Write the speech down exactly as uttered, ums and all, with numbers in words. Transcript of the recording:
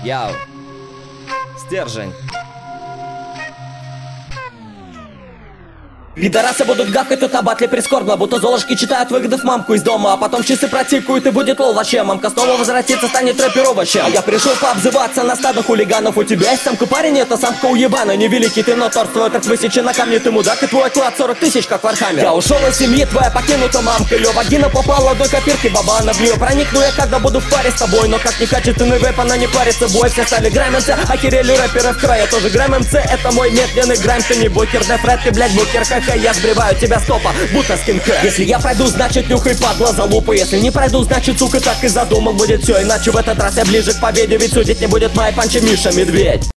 Яу. Стержень. Пидорасы будут гавкать тут на батле прискорбно, будто золушки читают выгодов мамку из дома. А потом часы протикают и будет лол вообще. Мамка снова возвратится, станет рэпер овощем. А я пришел пообзываться на стадо хулиганов. У тебя есть самка парень, это самка уебана. Невеликий ты, но торс твой так высечен на камне. Ты мудак и твой клад сорок тысяч, как Вархаммер. Я ушел из семьи, твоя покинута мамка. Ее вагина попала одной копирки бабана. В нее проникну я, когда буду в паре с тобой. Но как некачественный рэп, она не парится. Бой, все стали грайминцы, охерели рэперы в край. Я тоже грайм МЦ, это мой медленный грайм. Ты не букер, дефред, ты, блядь, букер, ха-ха. Я сбриваю тебя с топа, будто скинхед. Если я пройду, значит нюхай, падла, залупа. Если не пройду, значит, сука, так и задумал. Будет все иначе в этот раз я ближе к победе. Ведь судить не будет моя панча Миша Медведь.